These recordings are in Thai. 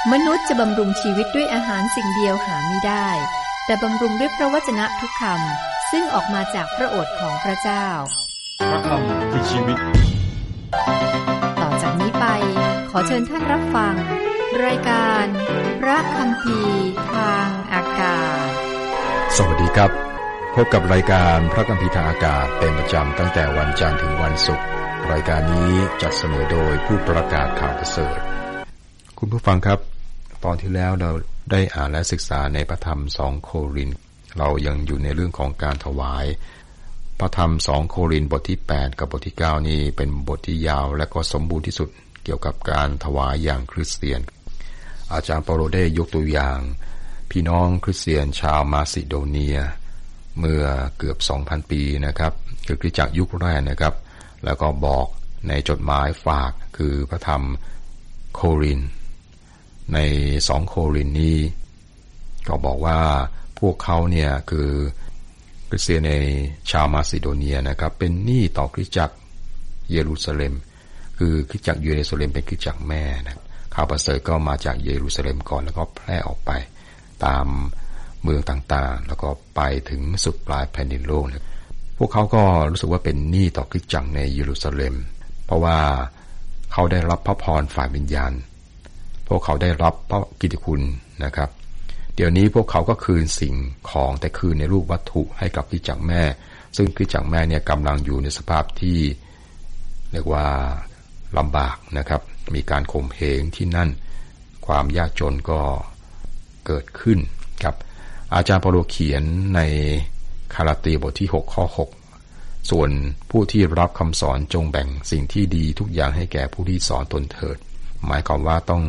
มนุษย์จะบำรุงชีวิตด้วยอาหารสิ่งเดียวหาไม่ได้แต่บำรุงด้วยพระวจนะทุกคำซึ่งออกมาจากพระโอษฐ์ของพระเจ้าพระคำคือชีวิตต่อจากนี้ไปขอเชิญท่านรับฟังรายการพระคัมภีร์ทางอากาศสวัสดีครับพบกับรายการพระคัมภีร์ทางอากาศเป็นประจำตั้งแต่วันจันทร์ถึงวันศุกร์รายการนี้จัดเสนอโดยผู้ประกาศข่าวประเสริฐคุณผู้ฟังครับตอนที่แล้วเราได้อ่านและศึกษาในพระธรรม2โครินธ์เรายังอยู่ในเรื่องของการถวายพระธรรม2โครินธ์บทที่8กับบทที่9นี่เป็นบทที่ยาวและก็สมบูรณ์ที่สุดเกี่ยวกับการถวายอย่างคริสเตียนอาจารย์เปาโลได้ยกตัวอย่างพี่น้องคริสเตียนชาวมาซิโดเนียเมื่อเกือบ 2,000 ปีนะครับคือคริสตจักรยุคแรกนะครับแล้วก็บอกในจดหมายฝากคือพระธรรมโครินธ์ใน2โครินธ์นี้ก็บอกว่าพวกเขาเนี่ยคือคริสเตียนในชาวมาซิโดเนียนะครับเป็นหนี้ต่อคริสตจักรเยรูซาเล็มคือคริสตจักรเยรูซาเล็มเป็นคริสตจักรแม่นะข่าวประเสริฐก็มาจากเยรูซาเล็มก่อนแล้วก็แพร่ออกไปตามเมืองต่างๆแล้วก็ไปถึงสุดปลายแผ่นดินโลกนะพวกเขาก็รู้สึกว่าเป็นหนี้ต่อคริสตจักรในเยรูซาเล็มเพราะว่าเขาได้รับพระพรฝ่ายวิญญาณพวกเขาได้รับพระกิตติคุณนะครับเดี๋ยวนี้พวกเขาก็คืนสิ่งของแต่คืนในรูปวัตถุให้กับคริสตจักรแม่ซึ่งคริสตจักรแม่เนี่ยกำลังอยู่ในสภาพที่เรียกว่าลำบากนะครับมีการข่มเหงที่นั่นความยากจนก็เกิดขึ้นครับอาจารย์เปาโลเขียนในคาลาตีบทที่6ข้อ6ส่วนผู้ที่รับคำสอนจงแบ่งสิ่งที่ดีทุกอย่างให้แก่ผู้ที่สอนตนเถิดหมายความว่าต้อง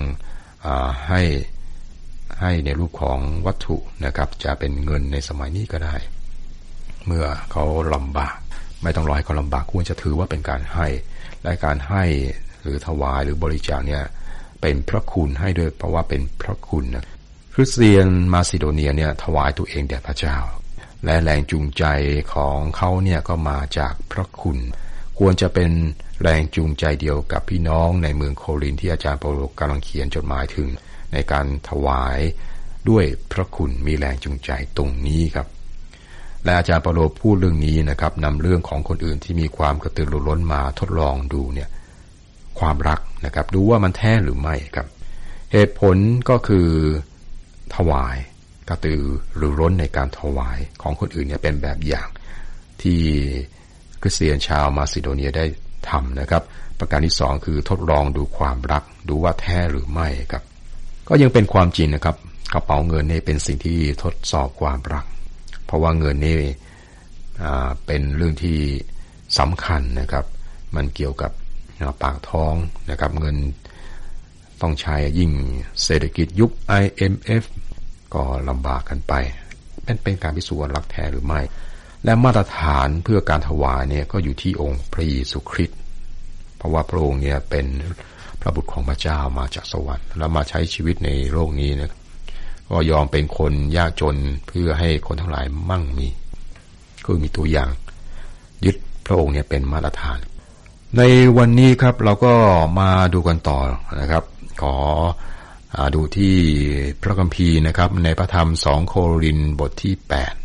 ให้ในรูปของวัตถุนะครับจะเป็นเงินในสมัยนี้ก็ได้เมื่อเขาลำบากไม่ต้องรอให้เขาลำบากควรจะถือว่าเป็นการให้และการให้หรือถวายหรือบริจาคเนี่ยเป็นพระคุณให้ด้วยเพราะว่าเป็นพระคุณนะคริสเตียนมาซิโดเนียเนี่ยถวายตัวเองแด่พระเจ้าและแรงจูงใจของเขาเนี่ยก็มาจากพระคุณควรจะเป็นแรงจูงใจเดียวกับพี่น้องในเมืองโครินธ์ที่อาจารย์เปาโลกำลังเขียนจดหมายถึงในการถวายด้วยพระคุณมีแรงจูงใจตรงนี้ครับและอาจารย์เปาโลพูดเรื่องนี้นะครับนำเรื่องของคนอื่นที่มีความกระตือรือร้นมาทดลองดูเนี่ยความรักนะครับดูว่ามันแท้หรือไม่ครับเหตุผลก็คือถวายกระตือรือร้นในการถวายของคนอื่นเนี่ยเป็นแบบอย่างที่คริสเตียนชาวมาซิโดเนียได้ทำนะครับประการที่2คือทดลองดูความรักดูว่าแท้หรือไม่ครับก็ยังเป็นความจริงนะครับกระเป๋าเงินนี่เป็นสิ่งที่ทดสอบความรักเพราะว่าเงินนี่เป็นเรื่องที่สำคัญนะครับมันเกี่ยวกับปากท้องนะครับเงินต้องใช้ยิ่งเศรษฐกิจยุค IMF ก็ลำบากกันไปเป็นการพิสูจน์ว่ารักแท้หรือไม่และมาตรฐานเพื่อการถวายเนี่ยก็อยู่ที่องค์พระเยซูคริสต์เพราะว่าพระองค์เนี่ยเป็นพระบุตรของพระเจ้ามาจากสวรรค์แล้วมาใช้ชีวิตในโลกนี้นะก็ยอมเป็นคนยากจนเพื่อให้คนทั้งหลายมั่งมีคือมีตัวอย่างยึดพระองค์เนี่ยเป็นมาตรฐานในวันนี้ครับเราก็มาดูกันต่อนะครับขอดูที่พระคัมภีร์นะครับในพระธรรม2โครินธ์บทที่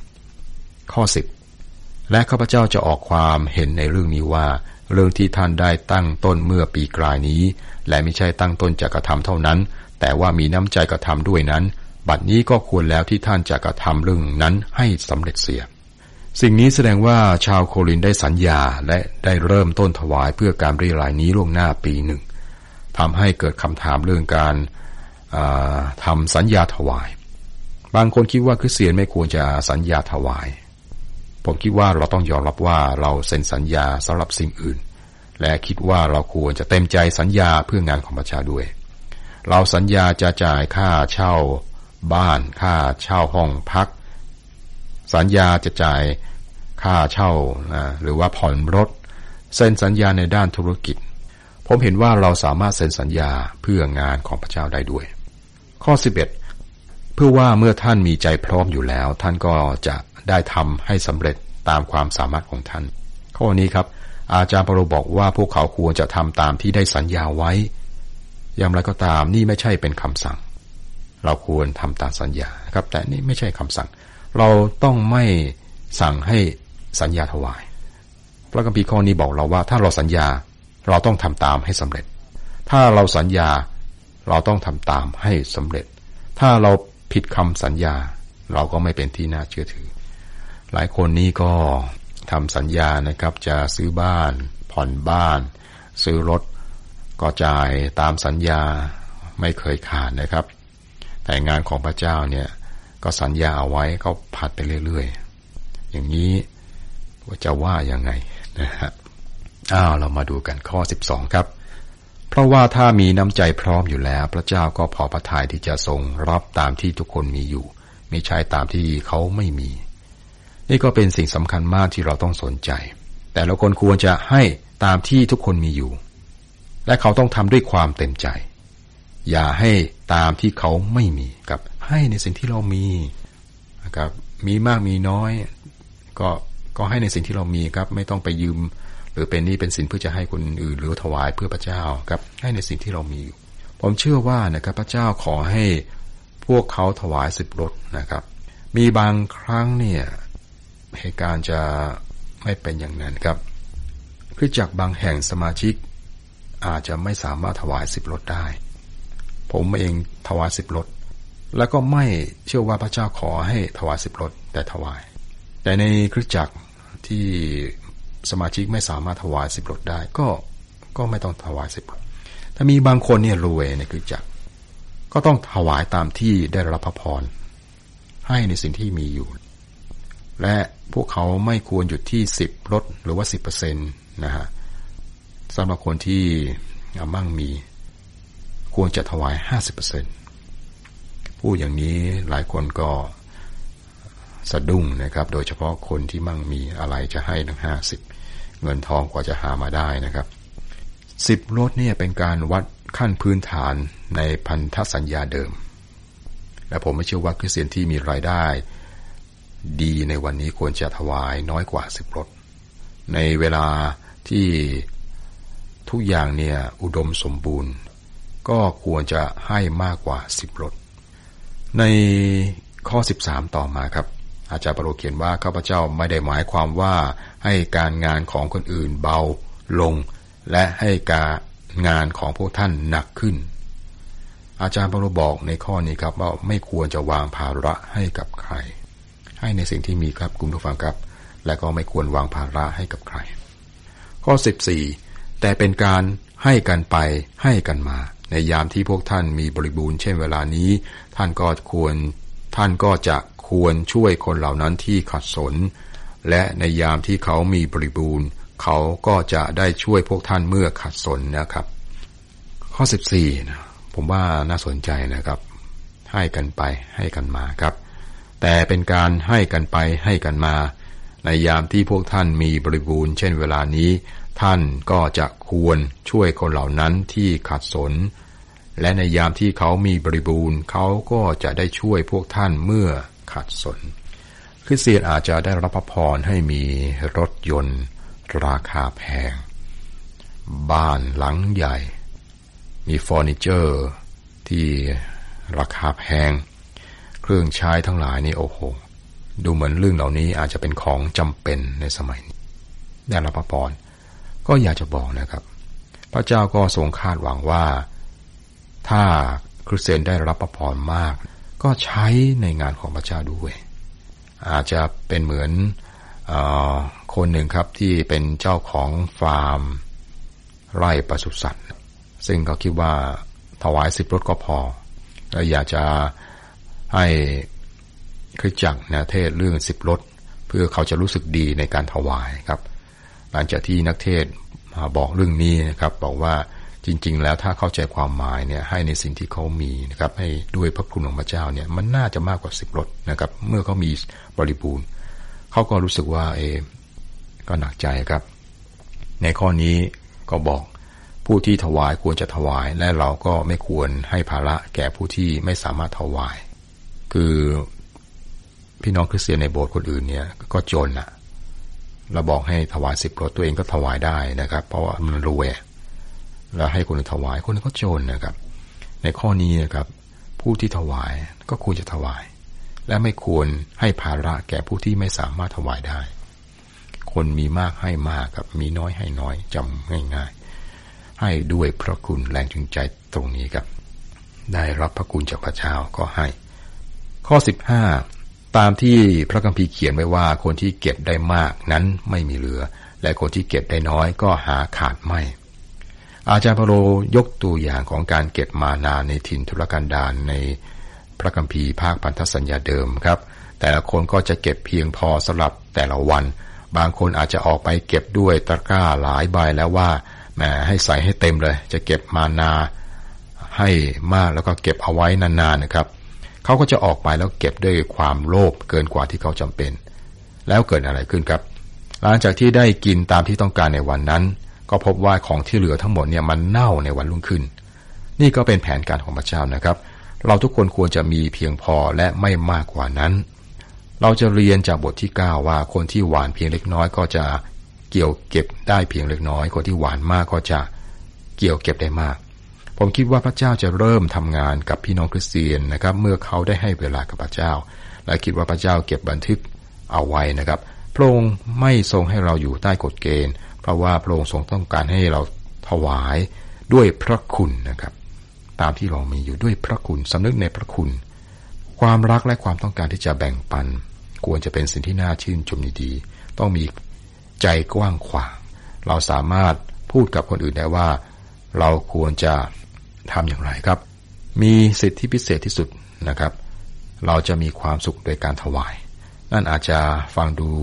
8ข้อ10และข้าพเจ้าจะออกความเห็นในเรื่องนี้ว่าเรื่องที่ท่านได้ตั้งต้นเมื่อปีกลายนี้และไม่ใช่ตั้งต้นจากกระทำเท่านั้นแต่ว่ามีน้ำใจกระทำด้วยนั้นบัดนี้ก็ควรแล้วที่ท่านจะกระทำเรื่องนั้นให้สำเร็จเสียสิ่งนี้แสดงว่าชาวโครินธ์ได้สัญญาและได้เริ่มต้นถวายเพื่อการเรียรายนี้ล่วงหน้าปีหนึ่งทำให้เกิดคำถามเรื่องการทำสัญญาถวายบางคนคิดว่าคริสเตียนไม่ควรจะสัญญาถวายผมคิดว่าเราต้องยอมรับว่าเราเซ็นสัญญาสำหรับสิ่งอื่นและคิดว่าเราควรจะเต็มใจสัญญาเพื่องานของพระเจ้าด้วยเราสัญญาจะจ่ายค่าเช่าบ้านค่าเช่าห้องพักสัญญาจะจ่ายค่าเช่าหรือว่าผ่อนรถเซ็นสัญญาในด้านธุรกิจผมเห็นว่าเราสามารถเซ็นสัญญาเพื่องานของพระเจ้าได้ด้วยข้อ11เพื่อว่าเมื่อท่านมีใจพร้อมอยู่แล้วท่านก็จะได้ทำให้สำเร็จตามความสามารถของท่านข้อนี้ครับอาจารย์เปาโลบอกว่าพวกเขาควรจะทำตามที่ได้สัญญาไว้อย่างไรก็ตามนี่ไม่ใช่เป็นคำสั่งเราควรทำตามสัญญาครับแต่นี่ไม่ใช่คำสั่งเราต้องไม่สั่งให้สัญญาถวายพระคัมภีร์ข้อนี้บอกเราว่าถ้าเราสัญญาเราต้องทำตามให้สำเร็จถ้าเราสัญญาเราต้องทำตามให้สำเร็จถ้าเราผิดคำสัญญาเราก็ไม่เป็นที่น่าเชื่อถือหลายคนนี้ก็ทำสัญญานะครับจะซื้อบ้านผ่อนบ้านซื้อรถก็จ่ายตามสัญญาไม่เคยขาดนะครับแต่งานของพระเจ้าเนี่ยก็สัญญาเอาไว้ก็ผัดไปเรื่อยๆอย่างนี้จะว่ายังไงนะฮะเรามาดูกันข้อ12ครับเพราะว่าถ้ามีน้ำใจพร้อมอยู่แล้วพระเจ้าก็พอพระทัยที่จะทรงรับตามที่ทุกคนมีอยู่ไม่ใช่ตามที่เขาไม่มีนี่ก็เป็นสิ่งสำคัญมากที่เราต้องสนใจแต่ละคนควรจะให้ตามที่ทุกคนมีอยู่และเขาต้องทำด้วยความเต็มใจอย่าให้ตามที่เขาไม่มีครับให้ในสิ่งที่เรามีนะครับมีมากมีน้อยก็ให้ในสิ่งที่เรามีครับไม่ต้องไปยืมหรือเป็นหนี้เป็นสินเพื่อจะให้คนอื่นหรือถวายเพื่อพระเจ้าครับให้ในสิ่งที่เรามีอยู่ผมเชื่อว่านะครับพระเจ้าขอให้พวกเขาถวาย10 รถนะครับมีบางครั้งเนี่ยเหตุการณ์จะไม่เป็นอย่างนั้นครับคริสตจักรบางแห่งสมาชิกอาจจะไม่สามารถถวาย10 รถได้ผมเองถวาย10 รถแล้วก็ไม่เชื่อว่าพระเจ้าขอให้ถวาย10 รถแต่ถวายแต่ในคริสตจักรที่สมาชิกไม่สามารถถวาย10 รถได้ก็ไม่ต้องถวาย10 รถถ้ามีบางคนเนี่ยรวยในคริสตจักรก็ต้องถวายตามที่ได้รับพระพรให้ในสิ่งที่มีอยู่และพวกเขาไม่ควรหยุดที่10 รถหรือว่า 10% นะฮะสำหรับคนที่มั่งมีควรจะถวาย 50% พูดอย่างนี้หลายคนก็สะดุ้งนะครับโดยเฉพาะคนที่มั่งมีอะไรจะให้ทั้ง50เงินทองกว่าจะหามาได้นะครับ10 รถเนี่ยเป็นการวัดขั้นพื้นฐานในพันธสัญญาเดิมและผมไม่เชื่อว่าคริสเตียนที่มีรายได้ดีในวันนี้ควรจะถวายน้อยกว่า10 รถในเวลาที่ทุกอย่างเนี่ยอุดมสมบูรณ์ก็ควรจะให้มากกว่า10 รถในข้อ13ต่อมาครับอาจารย์เปาโลเขียนว่าข้าพเจ้าไม่ได้หมายความว่าให้การงานของคนอื่นเบาลงและให้การงานของพวกท่านหนักขึ้นอาจารย์เปาโลบอกในข้อนี้ครับว่าไม่ควรจะวางภาระให้กับใครให้ในสิ่งที่มีครับคุณผู้ฟังครับและก็ไม่ควรวางภาระให้กับใครข้อ14แต่เป็นการให้กันไปให้กันมาในยามที่พวกท่านมีบริบูรณ์เช่นเวลานี้ท่านก็จะควรช่วยคนเหล่านั้นที่ขัดสนและในยามที่เขามีบริบูรณ์เขาก็จะได้ช่วยพวกท่านเมื่อขัดสนนะครับข้อ14นะผมว่าน่าสนใจนะครับให้กันไปให้กันมาครับแต่เป็นการให้กันไปให้กันมาในยามที่พวกท่านมีบริบูรณ์เช่นเวลานี้ท่านก็จะควรช่วยคนเหล่านั้นที่ขัดสนและในยามที่เขามีบริบูรณ์เขาก็จะได้ช่วยพวกท่านเมื่อขัดสนคริสเตียนอาจจะได้รับพระพรให้มีรถยนต์ราคาแพงบ้านหลังใหญ่มีเฟอร์นิเจอร์ที่ราคาแพงเครื่องใช้ทั้งหลายนี่โอ้โหดูเหมือนเรื่องเหล่านี้อาจจะเป็นของจำเป็นในสมัยนี้ได้รับพระพรก็อยากจะบอกนะครับพระเจ้าก็ทรงคาดหวังว่าถ้าคริสเตียนได้รับพระพรมากก็ใช้ในงานของพระเจ้าด้วยอาจจะเป็นเหมือนคนหนึ่งครับที่เป็นเจ้าของฟาร์มไร่ปศุสัตว์ซึ่งเขาคิดว่าถวาย10 รถก็พอและอยากจะให้คริสตจักรเทศเรื่อง10 รถเพื่อเขาจะรู้สึกดีในการถวายครับหลังจากที่นักเทศบอกเรื่องนี้นะครับบอกว่าจริงๆแล้วถ้าเข้าใจความหมายเนี่ยให้ในสิ่งที่เขามีนะครับให้ด้วยพระคุณของพระเจ้าเนี่ยมันน่าจะมากกว่า10 รถนะครับเมื่อเขามีบริบูรณ์เขาก็รู้สึกว่าก็หนักใจครับในข้อนี้ก็บอกผู้ที่ถวายควรจะถวายและเราก็ไม่ควรให้ภาระแก่ผู้ที่ไม่สามารถถวายคือพี่น้องคริสเตียนในโบสถ์คนอื่นเนี่ยก็จนเราบอกให้ถวาย10 รถตัวเองก็ถวายได้นะครับเพราะว่ามันรวยแล้วให้คนอื่นถวายคนอื่นก็จนนะครับในข้อนี้นะครับผู้ที่ถวายก็ควรจะถวายและไม่ควรให้ภาระแก่ผู้ที่ไม่สามารถถวายได้คนมีมากให้มากกับมีน้อยให้น้อยจำง่ายๆให้ด้วยพระคุณแรงจูงใจตรงนี้ครับได้รับพระคุณจากพระเจ้าก็ให้ข้อ15ตามที่พระคัมภีร์เขียนไว้ว่าคนที่เก็บได้มากนั้นไม่มีเหลือและคนที่เก็บได้น้อยก็หาขาดไม่อาจารย์เปาโลยกตัวอย่างของการเก็บมานาในถิ่นทุรกันดารในพระคัมภีร์ภาคพันธสัญญาเดิมครับแต่ละคนก็จะเก็บเพียงพอสำหรับแต่ละวันบางคนอาจจะออกไปเก็บด้วยตะกร้าหลายใบแล้วว่าแหมให้ใส่ให้เต็มเลยจะเก็บมานาให้มากแล้วก็เก็บเอาไว้นานๆนะครับเขาก็จะออกไปแล้วเก็บด้วยความโลภเกินกว่าที่เขาจำเป็นแล้วเกิดอะไรขึ้นครับหลังจากที่ได้กินตามที่ต้องการในวันนั้นก็พบว่าของที่เหลือทั้งหมดเนี่ยมันเน่าในวันรุ่งขึ้นนี่ก็เป็นแผนการของพระเจ้านะครับเราทุกคนควรจะมีเพียงพอและไม่มากกว่านั้นเราจะเรียนจากบทที่9ว่าคนที่หว่านเพียงเล็กน้อยก็จะเกี่ยวเก็บได้เพียงเล็กน้อยคนที่หว่านมากก็จะเกี่ยวเก็บได้มากผมคิดว่าพระเจ้าจะเริ่มทำงานกับพี่น้องคริสเตียนนะครับเมื่อเขาได้ให้เวลากับพระเจ้าและคิดว่าพระเจ้าเก็บบันทึกเอาไว้นะครับพระองค์ไม่ทรงให้เราอยู่ใต้กฎเกณฑ์เพราะว่าพระองค์ทรงต้องการให้เราถวายด้วยพระคุณนะครับตามที่เรามีอยู่ด้วยพระคุณสำนึกในพระคุณความรักและความต้องการที่จะแบ่งปันควรจะเป็นสิ่งที่น่าชื่นชมดีๆต้องมีใจกว้างขวางเราสามารถพูดกับคนอื่นได้ว่าเราควรจะทำอย่างไรครับมีสิทธิพิเศษที่สุดนะครับเราจะมีความสุขโดยการถวายนั่นอาจจะฟังดู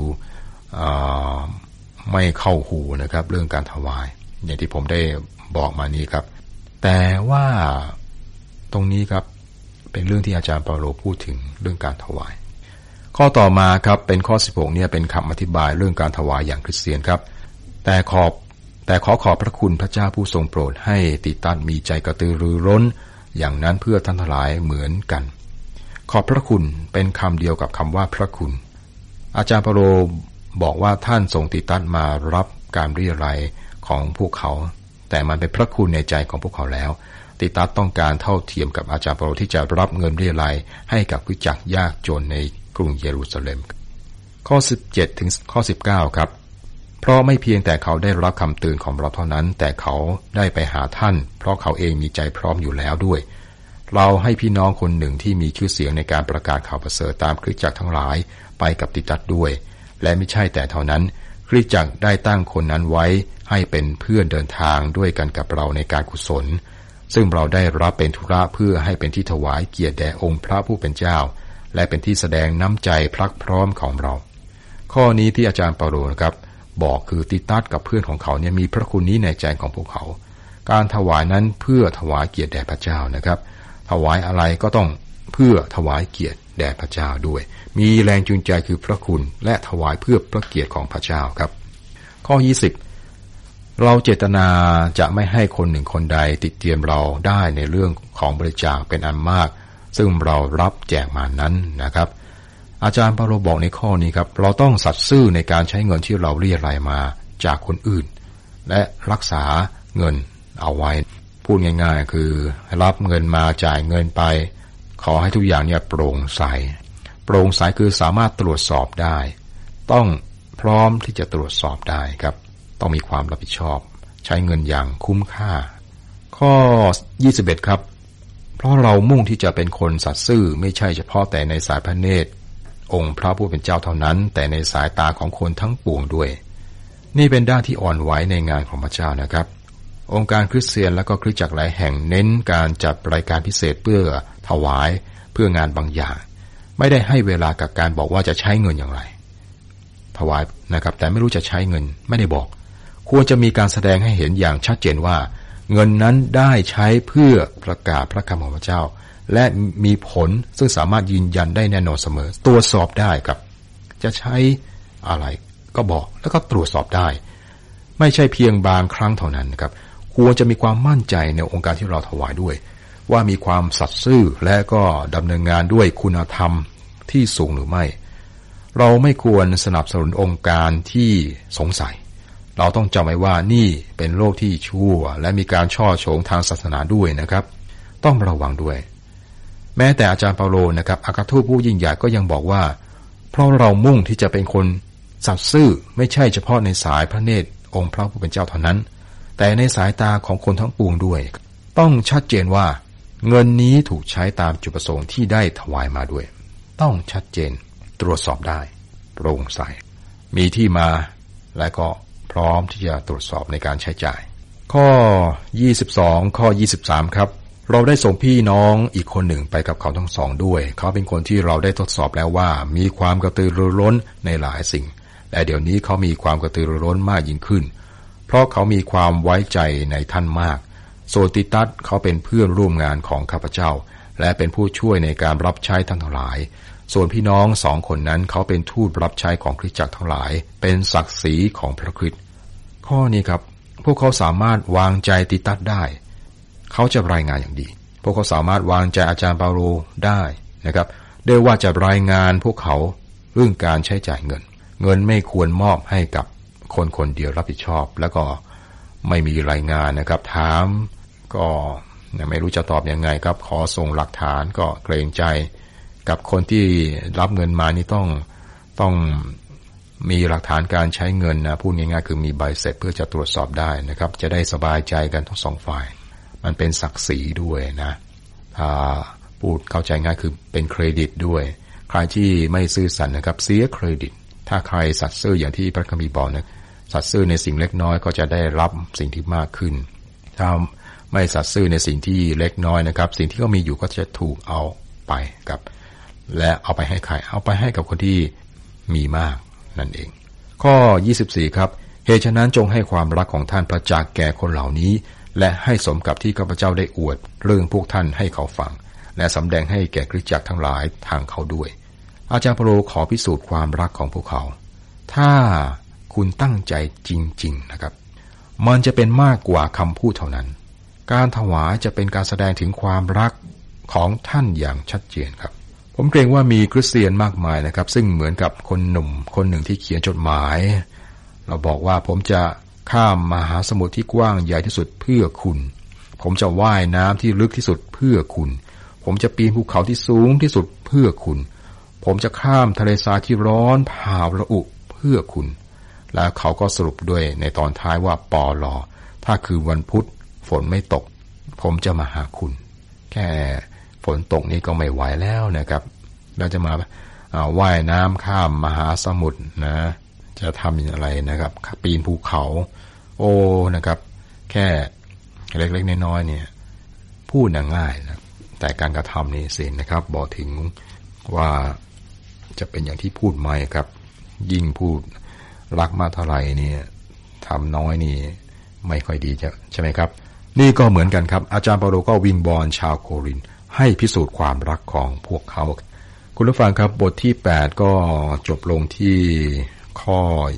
ไม่เข้าหูนะครับเรื่องการถวายอย่างที่ผมได้บอกมานี้ครับแต่ว่าตรงนี้ครับเป็นเรื่องที่อาจารย์เปาโลพูดถึงเรื่องการถวายข้อต่อมาครับเป็นข้อ16เนี่ยเป็นคำอธิบายเรื่องการถวายอย่างคริสเตียนครับแต่ขอพระคุณพระเจ้าผู้ทรงโปรดให้ติตัสมีใจกระตือรือร้นอย่างนั้นเพื่อท่านทั้งหลายเหมือนกันขอบพระคุณเป็นคำเดียวกับคำว่าพระคุณอาจารย์เปาโลบอกว่าท่านส่งติตัสมารับการเรียรัยของพวกเขาแต่มันเป็นพระคุณในใจของพวกเขาแล้วติตัสต้องการเท่าเทียมกับอาจารย์เปาโลที่จะรับเงินเรียรัยให้กับคริสตจักรยากจนในกรุงเยรูซาเล็มข้อ17ถึงข้อ19ครับเพราะไม่เพียงแต่เขาได้รับคำเตือนของเราเท่านั้นแต่เขาได้ไปหาท่านเพราะเขาเองมีใจพร้อมอยู่แล้วด้วยเราให้พี่น้องคนหนึ่งที่มีชื่อเสียงในการประกาศข่าวประเสริฐตามคริสตจักรทั้งหลายไปกับติตัสด้วยและไม่ใช่แต่เท่านั้นคริสตจักรได้ตั้งคนนั้นไว้ให้เป็นเพื่อนเดินทางด้วยกันกับเราในการกุศลซึ่งเราได้รับเป็นธุระเพื่อให้เป็นที่ถวายเกียรติแด่องค์พระผู้เป็นเจ้าและเป็นที่แสดงน้ำใจพรักพร้อมของเราข้อนี้ที่อาจารย์เปาโลนะครับบอกคือติตัสกับเพื่อนของเขาเนี่ยมีพระคุณนี้ในใจของพวกเขาการถวายนั้นเพื่อถวายเกียรติแด่พระเจ้านะครับถวายอะไรก็ต้องเพื่อถวายเกียรติแด่พระเจ้าด้วยมีแรงจูงใจคือพระคุณและถวายเพื่อพระเกียรติของพระเจ้าครับข้อ20เราเจตนาจะไม่ให้คนหนึ่งคนใดติดเตียนเราได้ในเรื่องของบริจาคเป็นอันมากซึ่งเรารับแจกมานั้นนะครับอาจารย์เปาโลบอกในข้อนี้ครับเราต้องสัตย์ซื่อในการใช้เงินที่เราเรียรายมาจากคนอื่นและรักษาเงินเอาไว้พูดง่ายๆคือรับเงินมาจ่ายเงินไปขอให้ทุกอย่างเนี่ยโปร่งใสคือสามารถตรวจสอบได้ต้องพร้อมที่จะตรวจสอบได้ครับต้องมีความรับผิดชอบใช้เงินอย่างคุ้มค่าข้อ21ครับเพราะเรามุ่งที่จะเป็นคนสัตย์ซื่อไม่ใช่เฉพาะแต่ในสายพระเนตรองค์พระผู้เป็นเจ้าเท่านั้นแต่ในสายตาของคนทั้งปวงด้วยนี่เป็นด้านที่อ่อนไหวในงานของพระเจ้านะครับองค์การคริสเตียนและก็คริสตจักรหลายแห่งเน้นการจัดรายการพิเศษเพื่อถวายเพื่องานบางอย่างไม่ได้ให้เวลากับการบอกว่าจะใช้เงินอย่างไรถวายนะครับแต่ไม่รู้จะใช้เงินไม่ได้บอกควรจะมีการแสดงให้เห็นอย่างชัดเจนว่าเงินนั้นได้ใช้เพื่อประกาศพระคำของพระเจ้าและมีผลซึ่งสามารถยืนยันได้แน่นอนเสมอตรวจสอบได้ครับจะใช้อะไรก็บอกแล้วก็ตรวจสอบได้ไม่ใช่เพียงบางครั้งเท่านั้นครับควรจะมีความมั่นใจในองค์การที่เราถวายด้วยว่ามีความสัตย์ซื่อและก็ดำเนินงานด้วยคุณธรรมที่สูงหรือไม่เราไม่ควรสนับสนุนองค์การที่สงสัยเราต้องจำไว้ว่านี่เป็นโลกที่ชั่วและมีการช่อโฉงทางศาสนาด้วยนะครับต้องระวังด้วยแม้แต่อาจารย์เปาโลนะครับอัครทูตผู้ยิ่งใหญ่ก็ยังบอกว่าเพราะเรามุ่งที่จะเป็นคนสัตย์ซื่อไม่ใช่เฉพาะในสายพระเนตรองค์พระผู้เป็นเจ้าเท่านั้นแต่ในสายตาของคนทั้งปวงด้วยต้องชัดเจนว่าเงินนี้ถูกใช้ตามจุดประสงค์ที่ได้ถวายมาด้วยต้องชัดเจนตรวจสอบได้โปร่งใสมีที่มาและก็พร้อมที่จะตรวจสอบในการใช้จ่ายข้อ22ข้อ23ครับเราได้ส่งพี่น้องอีกคนหนึ่งไปกับเขาทั้งสองด้วยเขาเป็นคนที่เราได้ทดสอบแล้วว่ามีความกระตือรือร้นในหลายสิ่งและเดี๋ยวนี้เขามีความกระตือรือร้นมากยิ่งขึ้นเพราะเขามีความไว้ใจในท่านมากโซติตัสเขาเป็นเพื่อนร่วมงานของข้าพเจ้าและเป็นผู้ช่วยในการรับใช้ท่านทั้งหลายส่วนพี่น้องสองคนนั้นเขาเป็นทูตรับใช้ของคริสตจักรทั้งหลายเป็นศักดิ์ศรีของพระคริสต์ข้อนี้ครับพวกเขาสามารถวางใจติตัสได้เขาจะรายงานอย่างดีพวกเขาสามารถวางใจอาจารย์เปาโลได้นะครับด้วยว่าจะรายงานพวกเขาเรื่องการใช้จ่ายเงินไม่ควรมอบให้กับคนคนเดียวรับผิดชอบแล้วก็ไม่มีรายงานนะครับถามก็ไม่รู้จะตอบยังไงครับขอส่งหลักฐานก็เกรงใจกับคนที่รับเงินมานี่ต้องมีหลักฐานการใช้เงินนะพูดง่ายๆคือมีใบเสร็จเพื่อจะตรวจสอบได้นะครับจะได้สบายใจกันทั้งสองฝ่ายมันเป็นศักดิ์ศรีด้วยนะพูดเข้าใจง่ายคือเป็นเครดิตด้วยใครที่ไม่ซื่อสัตย์นะครับเสียเครดิตถ้าใครสัตย์ซื่ออย่างที่พระคัมภีร์บอกนะสัตย์ซื่อในสิ่งเล็กน้อยก็จะได้รับสิ่งที่มากขึ้นถ้าไม่สัตย์ซื่อในสิ่งที่เล็กน้อยนะครับสิ่งที่เขามีอยู่ก็จะถูกเอาไปกับและเอาไปให้ใครเอาไปให้กับคนที่มีมากนั่นเองข้อ24ครับเหตุฉะนั้นจงให้ความรักของท่านประจักษ์แก่คนเหล่านี้และให้สมกับที่ข้าพเจ้าได้อวดเรื่องพวกท่านให้เขาฟังและสำแดงให้แก่คริสตจักรทั้งหลายทางเขาด้วยอาจารย์เปาโลขอพิสูจน์ความรักของพวกเขาถ้าคุณตั้งใจจริงๆนะครับมันจะเป็นมากกว่าคำพูดเท่านั้นการถวายจะเป็นการแสดงถึงความรักของท่านอย่างชัดเจนครับผมเกรงว่ามีคริสเตียนมากมายนะครับซึ่งเหมือนกับคนหนุ่มคนหนึ่งที่เขียนจดหมายเราบอกว่าผมจะข้ามมหาสมุทรที่กว้างใหญ่ที่สุดเพื่อคุณผมจะว่ายน้ำที่ลึกที่สุดเพื่อคุณผมจะปีนภูเขาที่สูงที่สุดเพื่อคุณผมจะข้ามทะเลทรายที่ร้อนเผาระอุเพื่อคุณแล้วเขาก็สรุปด้วยในตอนท้ายว่าปลอถ้าคือวันพุธฝนไม่ตกผมจะมาหาคุณแค่ฝนตกนี่ก็ไม่ไหวแล้วนะครับเราจะมาว่ายน้ำข้ามมหาสมุทรนะจะทำอะไรนะครับปีนภูเขาโอ้นะครับแค่เล็กๆน้อยๆเนี่ยพูดง่ายนะแต่การกระทำนี่สินะครับบอกถึงว่าจะเป็นอย่างที่พูดไหมครับยิ่งพูดรักมากเท่าไหร่เนี่ยทำน้อยนี่ไม่ค่อยดีใช่ไหมครับนี่ก็เหมือนกันครับอาจารย์เปาโลก็วิงบอลชาวโครินธ์ให้พิสูจน์ความรักของพวกเขาคุณผู้ฟังครับบทที่8ก็จบลงที่ข้อ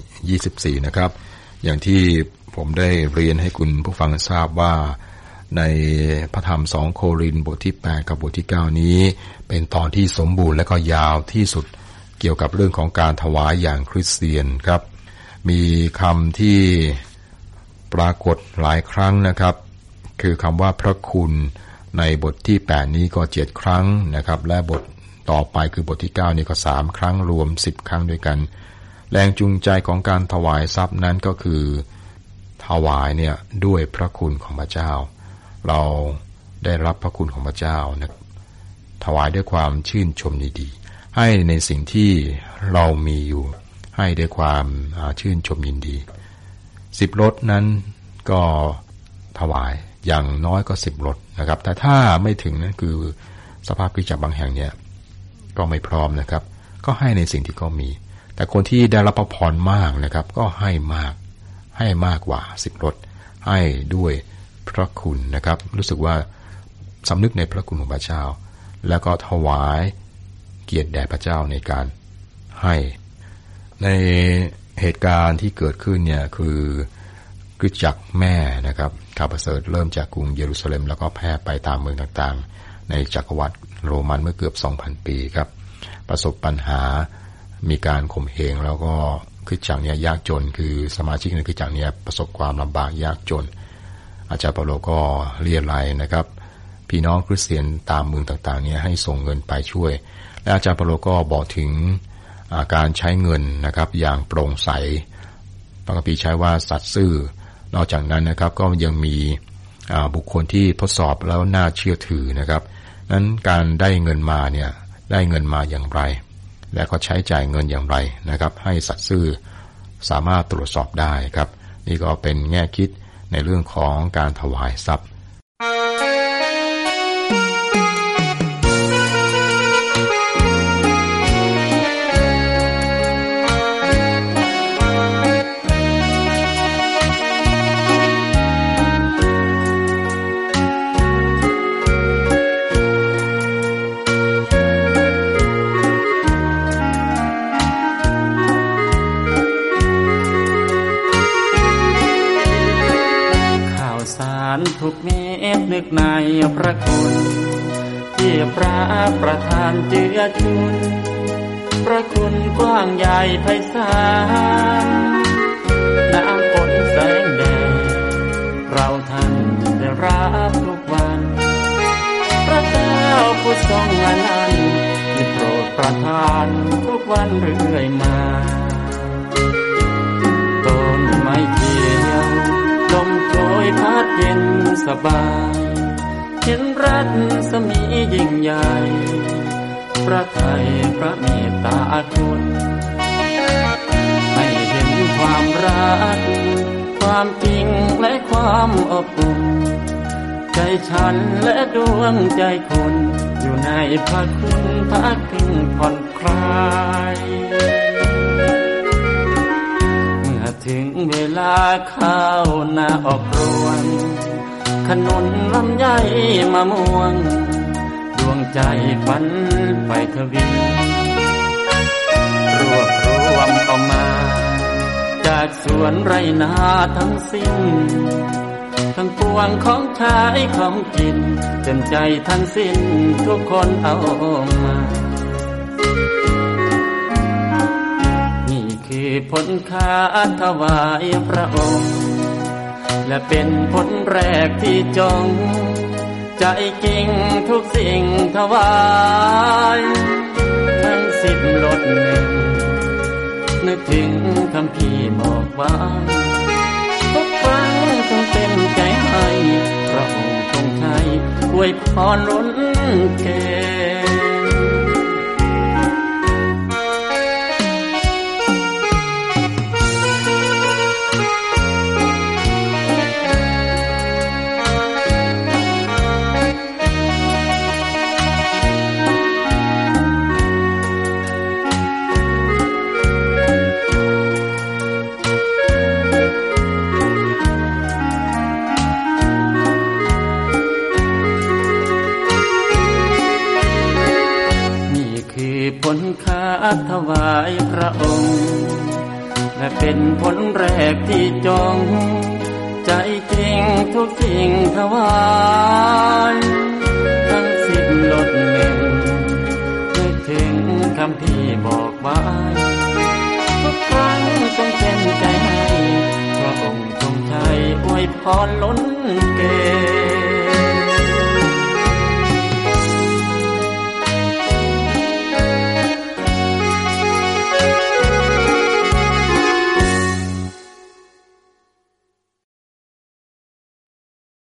24นะครับอย่างที่ผมได้เรียนให้คุณผู้ฟังทราบว่าในพระธรรม2โครินธ์บทที่8กับบทที่9นี้เป็นตอนที่สมบูรณ์และก็ยาวที่สุดเกี่ยวกับเรื่องของการถวายอย่างคริสเตียนครับมีคำที่ปรากฏหลายครั้งนะครับคือคำว่าพระคุณในบทที่8นี้ก็7ครั้งนะครับและบทต่อไปคือบทที่9นี่ก็3ครั้งรวม10ครั้งด้วยกันแรงจูงใจของการถวายทรัพย์นั้นก็คือถวายเนี่ยด้วยพระคุณของพระเจ้าเราได้รับพระคุณของพระเจ้านะถวายด้วยความชื่นชมดีๆให้ในสิ่งที่เรามีอยู่ให้ด้วยความชื่นชมยินดี10รถนั้นก็ถวายอย่างน้อยก็10รถนะครับแต่ถ้าไม่ถึงนั้นคือสภาพคริสตจักรบางแห่งเนี่ยก็ไม่พร้อมนะครับก็ให้ในสิ่งที่เขามีแต่คนที่ได้รับพระพรมากนะครับก็ให้มากกว่า10รถให้ด้วยพระคุณนะครับรู้สึกว่าสำนึกในพระคุณของพระเจ้าแล้วก็ถวายเกียรติแด่พระเจ้าในการให้ในเหตุการณ์ที่เกิดขึ้นเนี่ยคือคริสตจักรแม่นะครับข่าวประเสริฐเริ่มจากกรุงเยรูซาเล็มแล้วก็แพร่ไปตามเมืองต่างๆในจักรวรรดิโรมันเมื่อเกือบ 2,000 ปีครับประสบปัญหามีการข่มเหงแล้วก็คริสตจักรเนี่ยยากจนคือสมาชิกในคริสตจักรเนี่ยประสบความลำบากยากจนอาจารย์เปาโลก็เรียนไล่นะครับพี่น้องคริสเตียนตามเมืองต่างๆนี้ให้ส่งเงินไปช่วยและอาจารย์เปาโลก็บอกถึงการใช้เงินนะครับอย่างโปร่งใสพระคัมภีร์ใช้ว่าสัตย์ซื่อนอกจากนั้นนะครับก็ยังมีบุคคลที่ทดสอบแล้วน่าเชื่อถือนะครับนั้นการได้เงินมาเนี่ยได้เงินมาอย่างไรและก็ใช้จ่ายเงินอย่างไรนะครับให้สัตย์ซื่อสามารถตรวจสอบได้ครับนี่ก็เป็นแง่คิดในเรื่องของการถวายทรัพย์ทุกเม็ดนึกในพระคุณที่พระประทานเจือชุนพระคุณกว้างใหญ่ไพศาลน้ำฝนแสงแดดเราท่านได้รับทุกวันพระเจ้าผู้ทรงอนันต์ที่โปรดประทานทุกวันเรื่อยมาต้นไม้เขียวลมโชยพัดเย็นสบายเห็นรัศมียิ่งใหญ่พระทัยพระเมตตาคุณให้เห็นความรักความจริงและความอบอุ่นใจฉันและดวงใจคุณอยู่ในพระคุณพักพิงผ่อนคลายถึงเวลาข้าวหน้าออกรวงขนุนลำไยมะม่วงดวงใจฝันไปทวีรวบรวมออกมาจากสวนไรนาทั้งสิ้นทั้งปวงของใช้ของกินเต็มใจทั้งสิ้นทุกคนเอามาคือผลค่าถวายพระองค์และเป็นผลแรกที่จงใจจริงทุกสิ่งถวายทั้งสิ้นลดหนึ่งนึกถึงคำพี่บอกว่าทุกครั้งต้องเต็มใจให้พระองค์ทรงใช้อวยพรล้นเกณฑ์ผลค่าถวายพระองค์และเป็นผลแรกที่จงใจจริงทุกสิ่งถวายทั้งสิ้นลดหนึ่งนึกถึงคำที่บอกไว้ทุกครั้งต้องเต็มใจให้พระองค์ทรงใช้อวยพรล้นเก